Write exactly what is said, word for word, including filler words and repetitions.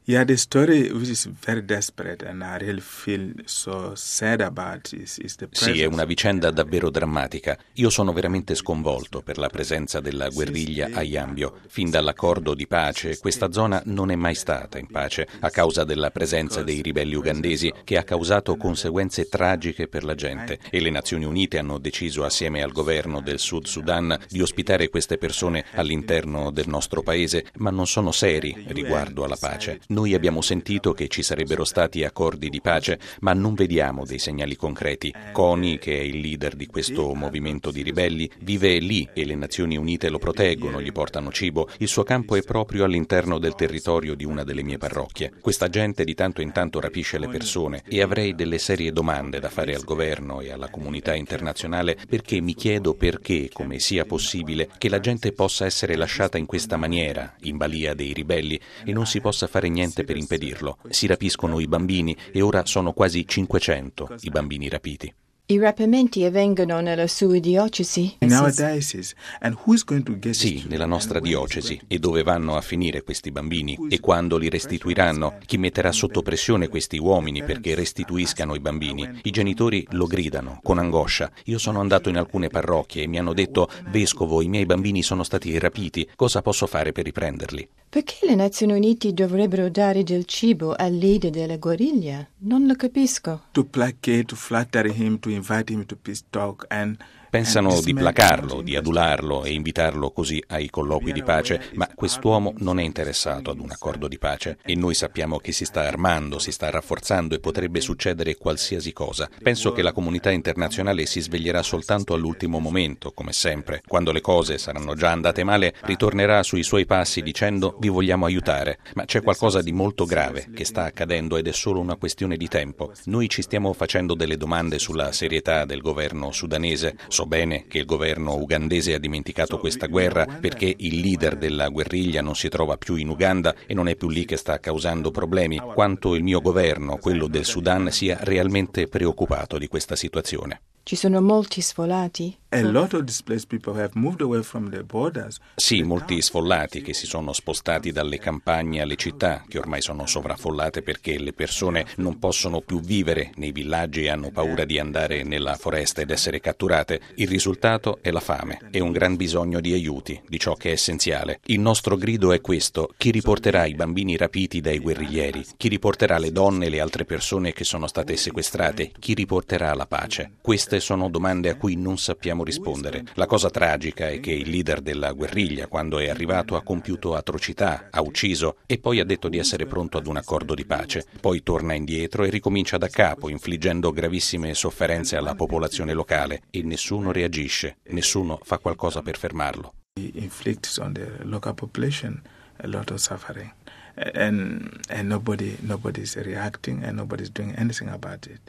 Yeah, the story, which is very desperate and I really feel so sad about, is, is the presence. Sì, è una vicenda davvero drammatica. Io sono veramente sconvolto per la presenza della guerriglia a Yambio. Fin dall'accordo di pace, questa zona non è mai stata in pace a causa della presenza dei ribelli ugandesi, che ha causato conseguenze tragiche per la gente, e le Nazioni Unite hanno deciso assieme al governo del Sud Sudan di ospitare queste persone all'interno del nostro paese, ma non sono seri riguardo alla pace. Noi abbiamo sentito che ci sarebbero stati accordi di pace, ma non vediamo dei segnali concreti. Kony, che è il leader di questo movimento di ribelli, vive lì e le Nazioni Unite lo proteggono, gli portano cibo. Il suo campo è proprio all'interno del territorio di una delle mie parrocchie. Questa gente di tanto in tanto rapisce le persone e avrei delle serie domande da fare al governo e alla comunità internazionale, perché mi chiedo perché, come sia possibile che la gente possa essere lasciata in questa maniera, in balia dei ribelli, e non si possa fare niente per impedirlo. Si rapiscono i bambini e ora sono quasi cinquecento i bambini rapiti. I rapimenti avvengono nella sua diocesi? In our diocese. And who's going to get Sì, nella nostra diocesi. E dove vanno a finire questi bambini? E quando li restituiranno? Chi metterà sotto pressione questi uomini perché restituiscano i bambini? I genitori lo gridano con angoscia. Io sono andato in alcune parrocchie e mi hanno detto: vescovo, i miei bambini sono stati rapiti, cosa posso fare per riprenderli? Perché le Nazioni Unite dovrebbero dare del cibo al leader della guerriglia? Non lo capisco. To placate, to flatter him, to invite him to peace talk and Pensano di placarlo, di adularlo e invitarlo così ai colloqui di pace, ma quest'uomo non è interessato ad un accordo di pace e noi sappiamo che si sta armando, si sta rafforzando e potrebbe succedere qualsiasi cosa. Penso che la comunità internazionale si sveglierà soltanto all'ultimo momento, come sempre. Quando le cose saranno già andate male, ritornerà sui suoi passi dicendo: vi vogliamo aiutare. Ma c'è qualcosa di molto grave che sta accadendo ed è solo una questione di tempo. Noi ci stiamo facendo delle domande sulla serietà del governo sudanese. So bene che il governo ugandese ha dimenticato questa guerra perché il leader della guerriglia non si trova più in Uganda e non è più lì che sta causando problemi, quanto il mio governo, quello del Sudan, sia realmente preoccupato di questa situazione. Ci sono molti sfollati? A lot of displaced people have moved away from the borders. Sì, molti sfollati che si sono spostati dalle campagne alle città, che ormai sono sovraffollate perché le persone non possono più vivere nei villaggi e hanno paura di andare nella foresta ed essere catturate. Il risultato è la fame e un gran bisogno di aiuti, di ciò che è essenziale. Il nostro grido è questo: chi riporterà i bambini rapiti dai guerriglieri? Chi riporterà le donne e le altre persone che sono state sequestrate? Chi riporterà la pace? Queste sono domande a cui non sappiamo rispondere. La cosa tragica è che il leader della guerriglia, quando è arrivato, ha compiuto atrocità, ha ucciso e poi ha detto di essere pronto ad un accordo di pace. Poi torna indietro e ricomincia da capo, infliggendo gravissime sofferenze alla popolazione locale, e nessuno reagisce, nessuno fa qualcosa per fermarlo. He inflicts on the local population a lot of suffering, and and nobody nobody is reacting and nobody is doing anything about it.